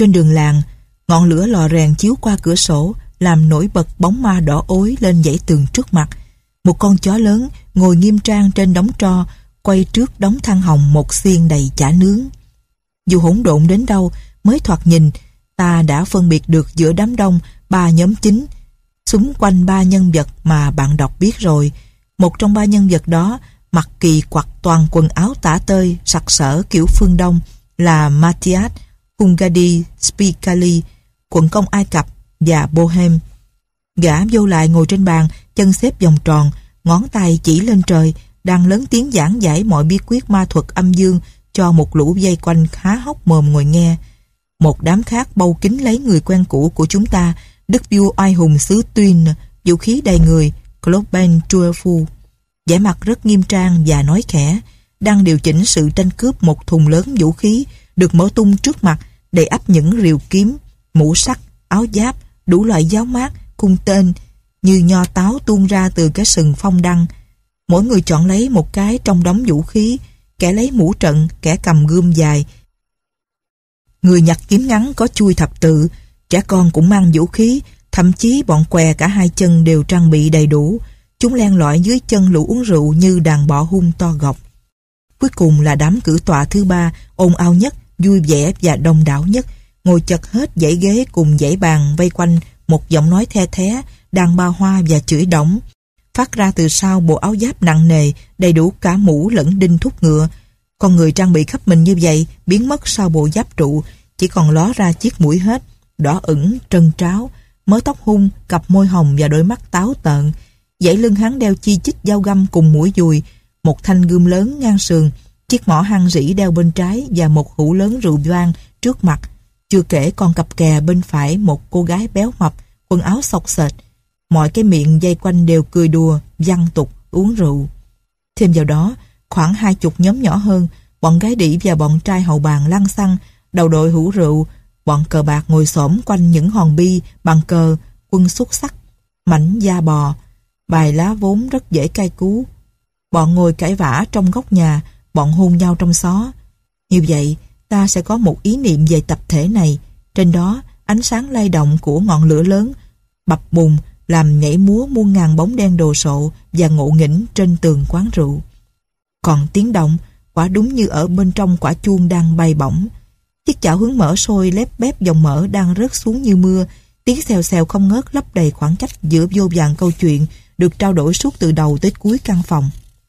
Trên đường làng, ngọn lửa lò rèn chiếu qua cửa sổ làm nổi bật bóng ma đỏ ối lên dãy tường trước mặt. Một con chó lớn ngồi nghiêm trang trên đống tro, quay trước đống than hồng một xiên đầy chả nướng. Dù hỗn độn đến đâu, mới thoạt nhìn, ta đã phân biệt được giữa đám đông 3 nhóm chính, xung quanh 3 nhân vật mà bạn đọc biết rồi. Một trong 3 nhân vật đó mặc kỳ quặc toàn quần áo tả tơi, sặc sỡ kiểu phương Đông là Matthias Hungadi Spicali, quận công Ai Cập và Bohem. Gã vô lại ngồi trên bàn, chân xếp vòng tròn, ngón tay chỉ lên trời, đang lớn tiếng giảng giải mọi bí quyết ma thuật âm dương cho một lũ vây quanh há hốc mồm ngồi nghe. Một đám khác bâu kín lấy người quen cũ của chúng ta, đức vua oai hùng xứ Tuyên, vũ khí đầy người, Cloben Truefu, vẻ mặt rất nghiêm trang và nói khẽ, đang điều chỉnh sự tranh cướp một thùng lớn vũ khí được mở tung trước mặt, đầy ắp những rìu kiếm, mũ sắt, áo giáp, đủ loại giáo mát, cung tên, như nho táo tuôn ra từ cái sừng phong đăng. Mỗi người chọn lấy một cái trong đống vũ khí, kẻ lấy mũ trận, kẻ cầm gươm dài. Người nhặt kiếm ngắn có chuôi thập tự, trẻ con cũng mang vũ khí, thậm chí bọn què cả 2 chân đều trang bị đầy đủ. Chúng len lỏi dưới chân lũ uống rượu như đàn bọ hung to gọc. Cuối cùng là đám cử tọa thứ 3, ồn ào nhất, vui vẻ và đông đảo nhất, ngồi chật hết dãy ghế cùng dãy bàn vây quanh một giọng nói the thé, đàn ba hoa và chửi đổng, phát ra từ sau bộ áo giáp nặng nề, đầy đủ cả mũ lẫn đinh thúc ngựa. Con người trang bị khắp mình như vậy biến mất sau bộ giáp trụ, chỉ còn ló ra chiếc mũi hết, đỏ ửng, trân tráo, mớ tóc hung, cặp môi hồng và đôi mắt táo tợn. Dãy lưng hắn đeo chi chít dao găm cùng mũi dùi, một thanh gươm lớn ngang sườn, chiếc mỏ hăng rỉ đeo bên trái và một hũ lớn rượu vang trước mặt. Chưa kể còn cặp kè bên phải một cô gái béo mập, quần áo xộc xệch. Mọi cái miệng dây quanh đều cười đùa, văng tục, uống rượu. Thêm vào đó, khoảng 20 nhóm nhỏ hơn, bọn gái đĩ và bọn trai hậu bàn lăng xăng, đầu đội hũ rượu, bọn cờ bạc ngồi xổm quanh những hòn bi, bằng cờ, quân xuất sắc, mảnh da bò, bài lá vốn rất dễ cay cú. Bọn ngồi cãi vã trong góc nhà, bọn hôn nhau trong xó. Như vậy, ta sẽ có một ý niệm về tập thể này. Trên đó, ánh sáng lay động của ngọn lửa lớn, bập bùng, làm nhảy múa muôn ngàn bóng đen đồ sộ và ngộ nghĩnh trên tường quán rượu. Còn tiếng động, quả đúng như ở bên trong quả chuông đang bay bổng. Chiếc chảo hướng mỡ sôi lép bép dòng mỡ đang rớt xuống như mưa, tiếng xèo xèo không ngớt lấp đầy khoảng cách giữa vô vàn câu chuyện được trao đổi suốt từ đầu tới cuối căn phòng.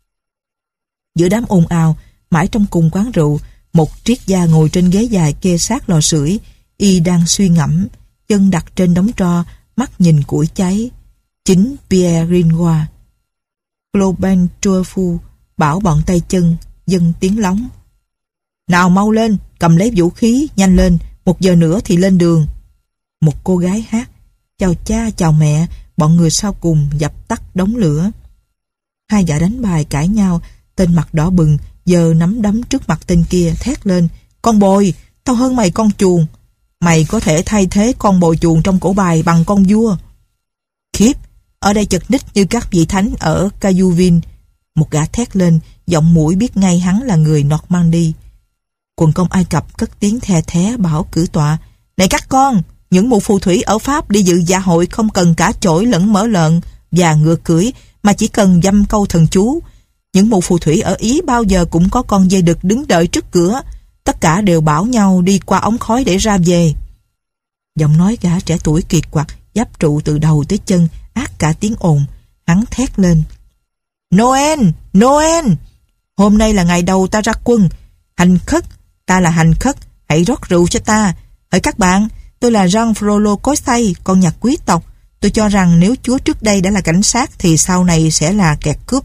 Giữa đám ồn ào, mãi trong cùng quán rượu, một triết gia ngồi trên ghế dài kê sát lò sưởi, y đang suy ngẫm, chân đặt trên đống tro, mắt nhìn củi cháy. Chính Pierre Gringoire. Cloben Truefu bảo bọn tay chân, dâng tiếng lóng. Nào mau lên, cầm lấy vũ khí, nhanh lên, 1 giờ nữa thì lên đường. Một cô gái hát, chào cha, chào mẹ, bọn người sau cùng dập tắt đống lửa. 2 gã đánh bài cãi nhau, tên mặt đỏ bừng, giờ nắm đấm trước mặt tên kia, thét lên. Con bồi, tao hơn mày con chuồn. Mày có thể thay thế con bồi chuồn trong cổ bài bằng con vua. Khiếp, ở đây chật ních như các vị thánh ở Cayuvin. Một gã thét lên, giọng mũi biết ngay hắn là người Normandy. Quần công Ai Cập cất tiếng the thé bảo cử tọa. Này các con, những mụ phù thủy ở Pháp đi dự dạ hội không cần cả chổi lẫn mỡ lợn và ngựa cưỡi, mà chỉ cần dăm câu thần chú. Những mụ phù thủy ở Ý bao giờ cũng có con dê đực đứng đợi trước cửa. Tất cả đều bảo nhau đi qua ống khói để ra về. Giọng nói gã trẻ tuổi kiệt quặc, giáp trụ từ đầu tới chân, át cả tiếng ồn. Hắn thét lên. Noel! Noel! Hôm nay là ngày đầu ta ra quân. Hành khất! Ta là hành khất. Hãy rót rượu cho ta. Hỡi các bạn, tôi là Jean Frollo cối xay, con nhà quý tộc. Tôi cho rằng nếu Chúa trước đây đã là cảnh sát thì sau này sẽ là kẻ cướp.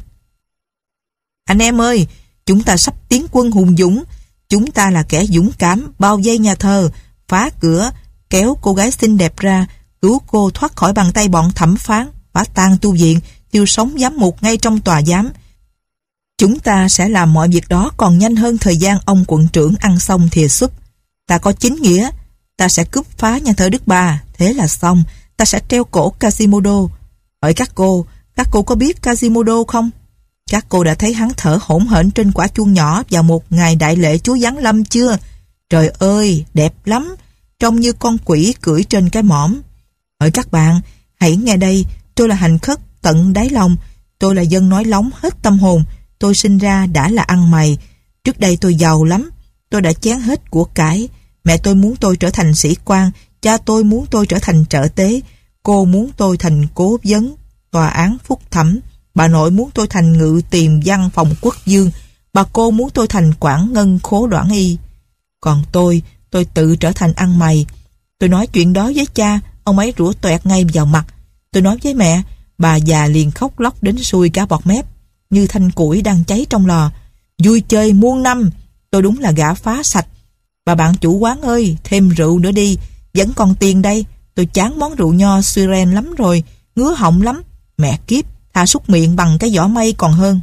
Anh em ơi, chúng ta sắp tiến quân hùng dũng. Chúng ta là kẻ dũng cảm, bao vây nhà thờ, phá cửa, kéo cô gái xinh đẹp ra, cứu cô thoát khỏi bàn tay bọn thẩm phán, phá tan tu viện, thiêu sống giám mục ngay trong tòa giám. Chúng ta sẽ làm mọi việc đó còn nhanh hơn thời gian ông quận trưởng ăn xong thìa súp. Ta có chính nghĩa, ta sẽ cướp phá nhà thờ Đức Bà, thế là xong, ta sẽ treo cổ Quasimodo. Hỡi các cô có biết Quasimodo không? Các cô đã thấy hắn thở hổn hển trên quả chuông nhỏ vào một ngày đại lễ Chúa Giáng lâm chưa? Trời ơi, đẹp lắm! trông như con quỷ cưỡi trên cái mỏm. Hỡi các bạn, hãy nghe đây, tôi là hành khất tận đáy lòng, tôi là dân nói lóng hết tâm hồn, tôi sinh ra đã là ăn mày. Trước đây tôi giàu lắm, tôi đã chén hết của cải. Mẹ tôi muốn tôi trở thành sĩ quan, cha tôi muốn tôi trở thành trợ tế, cô muốn tôi thành cố vấn tòa án phúc thẩm, bà nội muốn tôi thành ngự tiền văn phòng quốc dương, bà cô muốn tôi thành quản ngân khố đoản y. Còn tôi tự trở thành ăn mày. Tôi nói chuyện đó với cha, ông ấy rủa toẹt ngay vào mặt. Tôi nói với mẹ, bà già liền khóc lóc đến sùi cả bọt mép, như thanh củi đang cháy trong lò. Vui chơi muôn năm, tôi đúng là gã phá sạch. Bà bạn chủ quán ơi, thêm rượu nữa đi, vẫn còn tiền đây. Tôi chán món rượu nho Suren lắm rồi, ngứa họng lắm. Mẹ kiếp, thà súc miệng bằng cái vỏ mây còn hơn.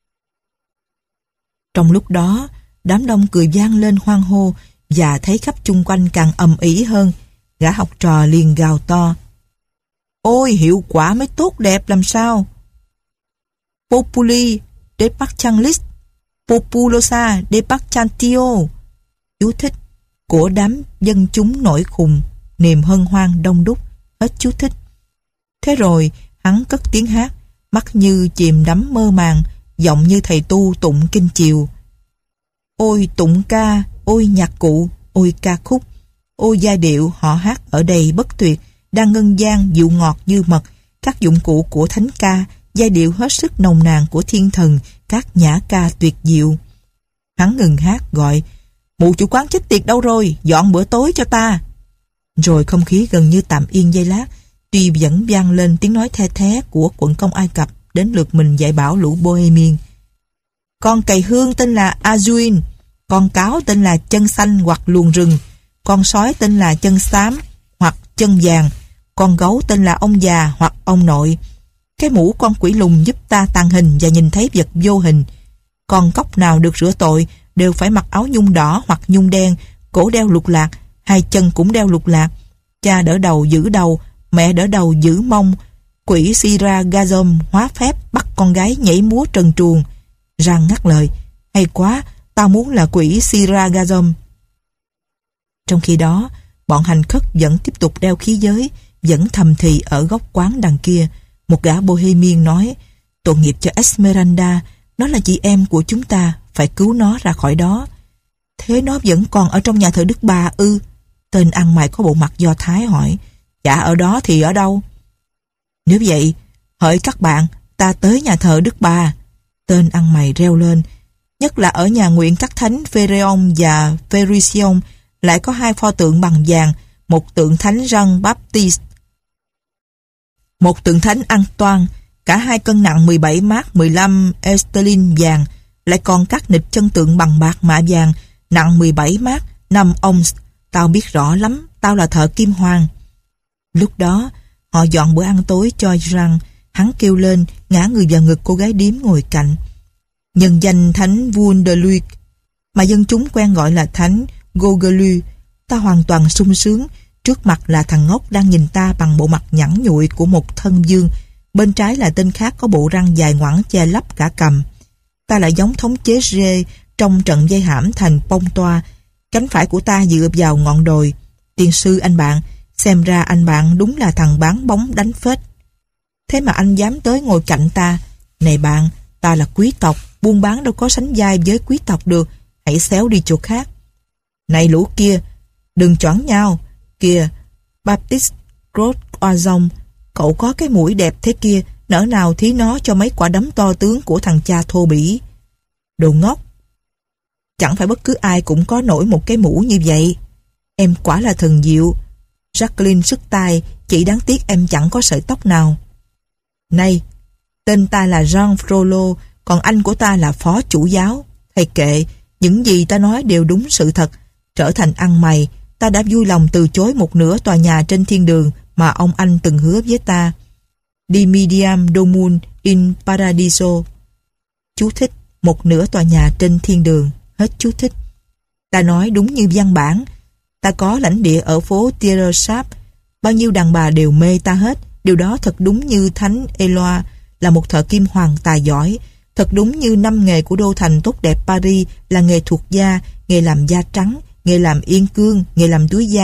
Trong lúc đó, đám đông cười vang lên hoan hô, và thấy khắp chung quanh càng ầm ĩ hơn. Gã học trò liền gào to: Ôi, hiệu quả mới tốt đẹp làm sao! Populi de Pachanlis, Populosa de Pachantio. Chú thích: của đám dân chúng nổi khùng, niềm hân hoan đông đúc. Hết chú thích. Thế rồi, hắn cất tiếng hát, mắt như chìm đắm mơ màng, giọng như thầy tu tụng kinh chiều. Ôi tụng ca, ôi nhạc cụ, ôi ca khúc, ôi giai điệu họ hát ở đây bất tuyệt, đang ngân vang dịu ngọt như mật, các dụng cụ của thánh ca, giai điệu hết sức nồng nàn của thiên thần, các nhã ca tuyệt diệu. Hắn ngừng hát gọi: Mụ chủ quán chết tiệt đâu rồi, dọn bữa tối cho ta. Rồi không khí gần như tạm yên giây lát, tuy vẫn vang lên tiếng nói the thé của quận công Ai Cập, đến lượt mình dạy bảo lũ Bohemian. Con cầy hương tên là Azuin, con cáo tên là chân xanh hoặc luồn rừng, con sói tên là chân xám hoặc chân vàng, con gấu tên là ông già hoặc ông nội. Cái mũ con quỷ lùn giúp ta tàng hình và nhìn thấy vật vô hình. Con cóc nào được rửa tội đều phải mặc áo nhung đỏ hoặc nhung đen, cổ đeo lục lạc, hai chân cũng đeo lục lạc. Cha đỡ đầu giữ đầu, mẹ đỡ đầu giữ mông. Quỷ Siragazom hóa phép bắt con gái nhảy múa trần truồng. Răng ngắt lời: Hay quá, tao muốn là quỷ Siragazom. Trong khi đó, bọn hành khất vẫn tiếp tục đeo khí giới, vẫn thầm thì ở góc quán đằng kia. Một gã Bohemian nói: Tội nghiệp cho Esmeralda, nó là chị em của chúng ta, phải cứu nó ra khỏi đó. Thế nó vẫn còn ở trong nhà thờ Đức Bà ư? Tên ăn mày có bộ mặt Do Thái hỏi. Dạ ở đó thì ở đâu? Nếu vậy, hỡi các bạn, ta tới nhà thờ Đức Bà. Tên ăn mày reo lên. Nhất là ở nhà nguyện các thánh Phaeron và Pharission, lại có hai pho tượng bằng vàng, một tượng thánh Jean Baptiste, một tượng thánh Antoine, cả hai cân nặng 17 mác 15 sterling vàng, lại còn các nịch chân tượng bằng bạc mạ vàng nặng 17 mác 5 ons. Tao biết rõ lắm, tao là thợ kim hoàng. Lúc đó, họ dọn bữa ăn tối cho Jean. Hắn kêu lên, ngã người vào ngực cô gái điếm ngồi cạnh. Nhân danh thánh Wunderlich, mà dân chúng quen gọi là thánh Gogelu, ta hoàn toàn sung sướng. Trước mặt là thằng ngốc đang nhìn ta bằng bộ mặt nhẵn nhụi của một thân dương, bên trái là tên khác có bộ răng dài ngoẵng che lấp cả cằm. Ta lại giống thống chế Rê trong trận dây hãm thành Pontoise. Cánh phải của ta dựa vào ngọn đồi. Tiên sư anh bạn, xem ra anh bạn đúng là thằng bán bóng đánh phết. Thế mà anh dám tới ngồi cạnh ta. Này bạn, ta là quý tộc, buôn bán đâu có sánh vai với quý tộc được. Hãy xéo đi chỗ khác. Này lũ kia, đừng choảng nhau. Kìa, Baptiste Gros Oazon, cậu có cái mũi đẹp thế kia, nỡ nào thí nó cho mấy quả đấm to tướng của thằng cha thô bỉ. Đồ ngốc, chẳng phải bất cứ ai cũng có nổi một cái mũ như vậy. Em quả là thần diệu. Jacqueline sức tay, chỉ đáng tiếc em chẳng có sợi tóc nào. Này, tên ta là Jean Frollo, còn anh của ta là phó chủ giáo. Thầy kệ, những gì ta nói đều đúng sự thật. Trở thành ăn mày, ta đã vui lòng từ chối một nửa tòa nhà trên thiên đường mà ông anh từng hứa với ta. Dimidiam domum in paradiso. Chú thích: một nửa tòa nhà trên thiên đường. Hết chú thích. Ta nói đúng như văn bản. Ta có lãnh địa ở phố Tierrechap. Bao nhiêu đàn bà đều mê ta hết. Điều đó thật đúng như thánh Eloi là một thợ kim hoàng tài giỏi. Thật đúng như 5 nghề của đô thành tốt đẹp Paris là nghề thuộc da, nghề làm da trắng, nghề làm yên cương, nghề làm túi da,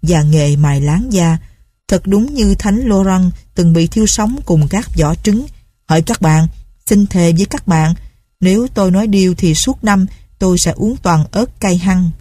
và nghề mài láng da. Thật đúng như Thánh Laurent từng bị thiêu sống cùng các vỏ trứng. Hỡi các bạn, xin thề với các bạn, nếu tôi nói điều thì suốt năm tôi sẽ uống toàn ớt cay hăng.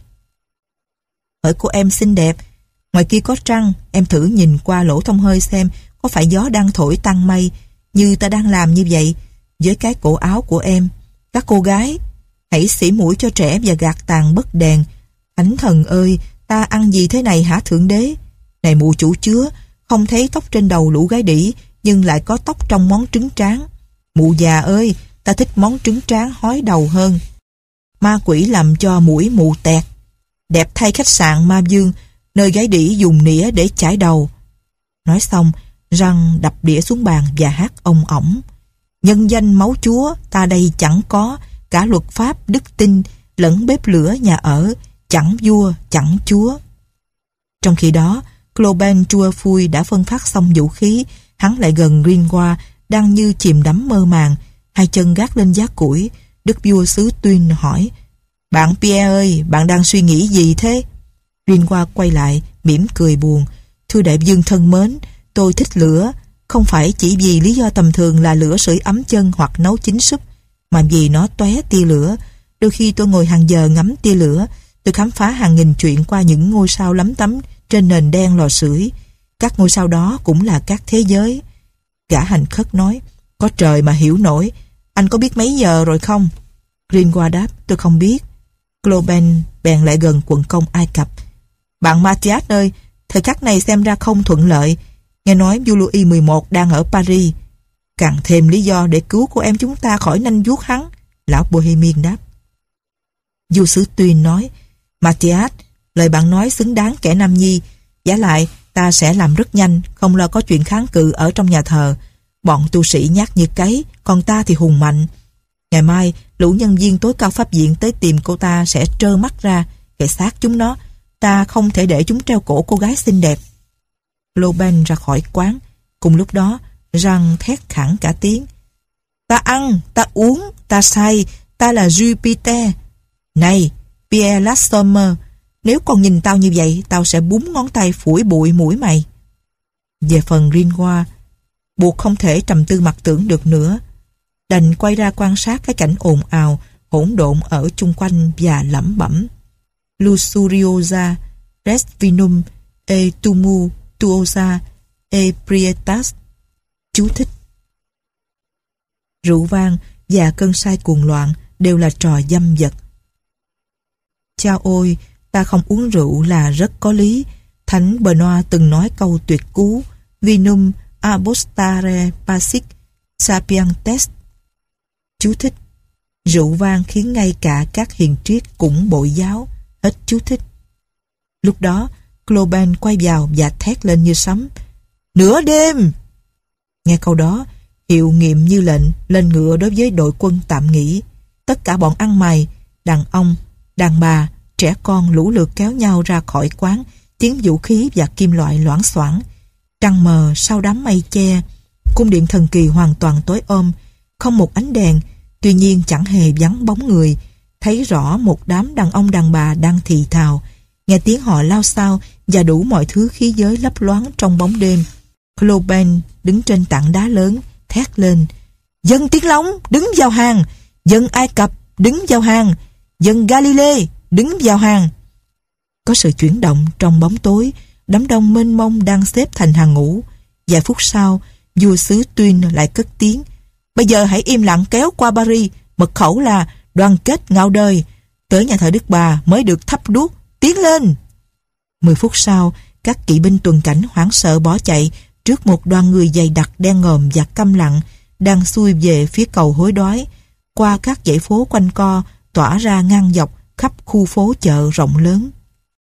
Hỡi cô em xinh đẹp, ngoài kia có trăng, em thử nhìn qua lỗ thông hơi xem có phải gió đang thổi tăng mây như ta đang làm như vậy với cái cổ áo của em. Các cô gái, hãy xỉ mũi cho trẻ và gạt tàn bất đèn. Thánh thần ơi, ta ăn gì thế này hả Thượng Đế? Này mụ chủ chứa, không thấy tóc trên đầu lũ gái đĩ, nhưng lại có tóc trong món trứng tráng. Mụ già ơi, ta thích món trứng tráng hói đầu hơn. Ma quỷ làm cho mũi mụ tẹt. Đẹp thay khách sạn Ma Dương, nơi gái đĩ dùng nĩa để chải đầu. Nói xong, răng đập đĩa xuống bàn và hát ông ổng. Nhân danh máu Chúa, ta đây chẳng có cả luật pháp đức tin lẫn bếp lửa nhà ở, chẳng vua chẳng chúa. Trong khi đó, Clobin chua phui đã phân phát xong vũ khí. Hắn lại gần Gringoire đang như chìm đắm mơ màng, hai chân gác lên giá củi. Đức vua xứ Tuyên hỏi: Bạn Pierre ơi, bạn đang suy nghĩ gì thế? Gringoire quay lại mỉm cười buồn: Thưa đại vương thân mến, tôi thích lửa, không phải chỉ vì lý do tầm thường là lửa sưởi ấm chân hoặc nấu chín súp, mà vì nó tóe tia lửa. Đôi khi tôi ngồi hàng giờ ngắm tia lửa, tôi khám phá hàng nghìn chuyện qua những ngôi sao lấm tấm trên nền đen lò sưởi. Các ngôi sao đó cũng là các thế giới. Gã hành khất nói: Có trời mà hiểu nổi, anh có biết mấy giờ rồi không? Gringoire đáp: Tôi không biết. Clobin bèn lại gần quận công Ai Cập: Bạn Mathias ơi, thời khắc này xem ra không thuận lợi. Nghe nói vua Louis XI đang ở Paris. Càng thêm lý do để cứu cô em chúng ta khỏi nanh vuốt hắn, lão Bohemian đáp. Vua xứ Tuyên nói: Mathias, lời bạn nói xứng đáng kẻ nam nhi. Vả lại, ta sẽ làm rất nhanh, không lo có chuyện kháng cự ở trong nhà thờ. Bọn tu sĩ nhát như cấy, còn ta thì hùng mạnh. Ngày mai, lũ nhân viên tối cao pháp viện tới tìm cô ta sẽ trơ mắt ra, kẻ xác chúng nó. Ta không thể để chúng treo cổ cô gái xinh đẹp. Clobin ra khỏi quán. Cùng lúc đó, Jean thét khẳng cả tiếng: Ta ăn, ta uống, ta say, ta là Jupiter. Này, Pierre Lassomme, nếu còn nhìn tao như vậy, tao sẽ búng ngón tay phủi bụi mũi mày. Về phần Gringoire, buộc không thể trầm tư mặc tưởng được nữa, đành quay ra quan sát cái cảnh ồn ào, hỗn độn ở chung quanh và lẩm bẩm: Luxuriosa, res vinum, e tumultuosa, e prietas. Chú thích: Rượu vang và cơn say cuồng loạn đều là trò dâm vật. Chao ôi, ta không uống rượu là rất có lý. Thánh Benoit từng nói câu tuyệt cú: Vinum abostare pacis sapientes. Chú thích: Rượu vang khiến ngay cả các hiền triết cũng bội giáo. Hết chú thích. Lúc đó, Clobin quay vào và thét lên như sấm: Nửa đêm! Nghe câu đó, hiệu nghiệm như lệnh lên ngựa đối với đội quân tạm nghỉ. Tất cả bọn ăn mày, đàn ông, đàn bà, trẻ con lũ lượt kéo nhau ra khỏi quán, tiếng vũ khí và kim loại loảng xoảng. Trăng mờ sau đám mây che, cung điện thần kỳ hoàn toàn tối om, không một ánh đèn, tuy nhiên chẳng hề vắng bóng người. Thấy rõ một đám đàn ông đàn bà đang thì thào, nghe tiếng họ lao xao và đủ mọi thứ khí giới lấp loáng trong bóng đêm. Clobin đứng trên tảng đá lớn, thét lên: Dân Tiếng Lóng, đứng vào hàng! Dân Ai Cập, đứng vào hàng! Dân Galilee, đứng vào hàng! Có sự chuyển động trong bóng tối, đám đông mênh mông đang xếp thành hàng ngũ. Vài phút sau, vua xứ Tuyên lại cất tiếng: Bây giờ hãy im lặng kéo qua Paris, mật khẩu là đoàn kết ngạo đời. Tới nhà thờ Đức Bà mới được thắp đuốc, tiến lên! 10 phút sau, các kỵ binh tuần cảnh hoảng sợ bỏ chạy trước một đoàn người dày đặc đen ngòm và câm lặng đang xuôi về phía cầu Hối Đoái, qua các dãy phố quanh co tỏa ra ngang dọc khắp khu phố chợ rộng lớn.